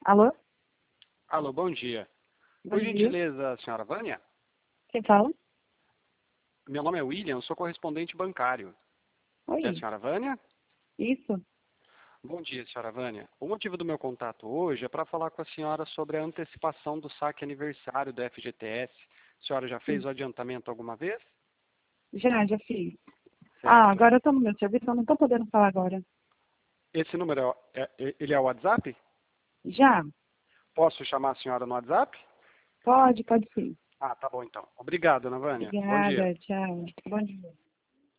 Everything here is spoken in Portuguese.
Alô? Alô, bom dia. Bom Por dia. gentileza, a senhora Vânia? Quem fala? Meu nome é William, sou correspondente bancário. É a Oi. senhora Vânia? Isso? Bom dia, senhora Vânia. O motivo do meu contato hoje é para falar com a senhora sobre a antecipação do saque aniversário do FGTS. A senhora já fez Sim. o adiantamento alguma vez? Já fiz. Ah, Certo. agora eu tô no meu serviço, eu não tô podendo falar agora. Esse número ele é o WhatsApp? Já? Posso chamar a senhora no WhatsApp? Pode sim. Ah, tá bom então. Obrigado, Ana Vânia. Bom dia. Obrigada, tchau. Bom dia.